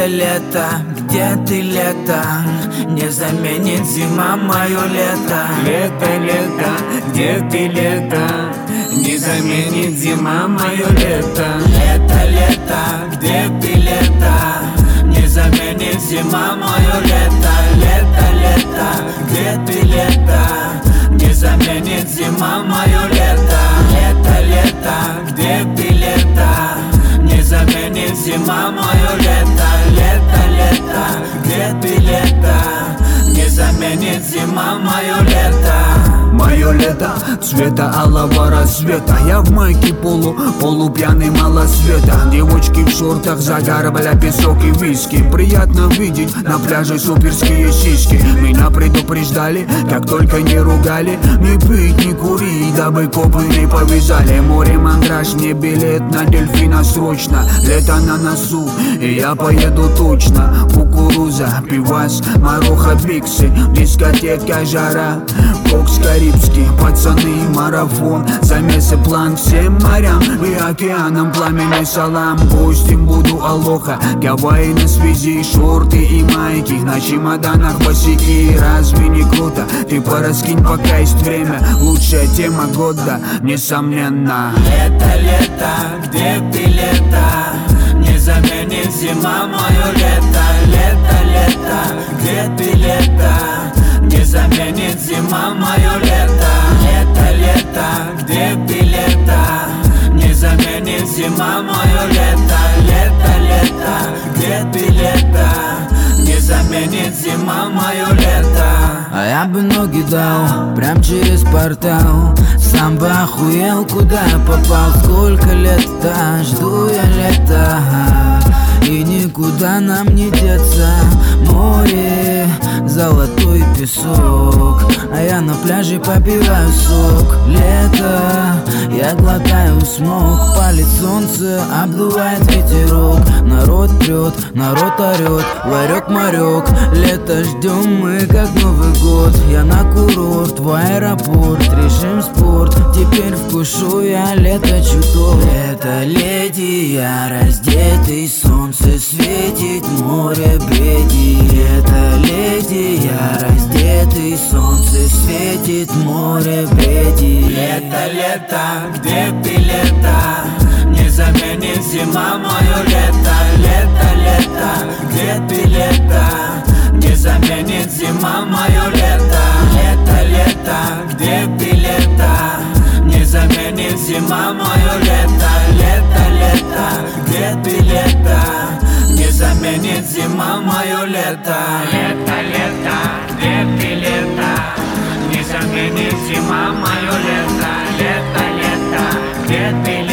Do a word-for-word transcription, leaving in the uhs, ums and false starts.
Лето, лето, где ты, лето? Не заменит зима мое лето. Лето, лето, где ты, лето? Не заменит зима мое лето. Лето, лето, где ты, лето? Не заменит зима мое лето. Лето, лето, где ты, лето? Не заменит зима мое лето. Лето, лето, где ты, лето? Не заменит зима мое лето. Лето, лето, где ты, лето? Не заменит зима мое лето. Мое лето цвета алого рассвета. Я в майке полу, полупьяный малосвета. Девочки в шортах, загар, бля, песок и виски. Приятно видеть на пляже суперские сиськи. Меня предупреждали, как только не ругали. Не пить, не курить, дабы копы не повязали. Море мандраж, мне билет на дельфина срочно. Лето на носу, и я поеду точно. Кукуруза, пивас, маруха, биксы. Дискотека, жара, бокс карибский, пацаны, марафон. Замесы план всем морям и океанам. Пламенный салам, гостем буду алоха. Гавайи на связи, шорты и майки. На чемоданах босики, разве не круто? Ты пораскинь, пока есть время. Лучшая тема года, несомненно. Лето, лето, где ты, лето? Не заменит зима мое лето. Лето, лето, где ты, лето? Не заменит зима мое лето. Лето, лето, где ты, лето? Не заменит зима мое лето. Лето, лето, где ты, лето? Не заменит зима мое лето. А я бы ноги дал прям через портал. Сам бы охуел, куда я попал. Сколько лет-то жду я лета, и никуда нам не деться. Море, золотой песок, а я на пляже попиваю сок. Лето, я глотаю смог. Палит солнце, обдувает ветерок. Народ прет, народ орет, ларек-марек. Лето ждем мы, как Новый год. Я на курорт, в аэропорт, решим спорт. Теперь вкушу я лето чуток. Лето, леди, я раздетый, солнце светит, море бредит. Это леди, я раздетый, солнце светит, море бредит. Лето, лето, где ты, лето? Не заменит зима мое лето. Лето, лето, где ты, лето? Не заменит зима мое лето. Лето, лето, где ты, лето? Не заменит зима мое лето. Лето, лето, где ты, лето? Не заменит зима мое лето. Лето, лето, где ты, лето? Не заменит зима мое лето. Лето, лето, где ты,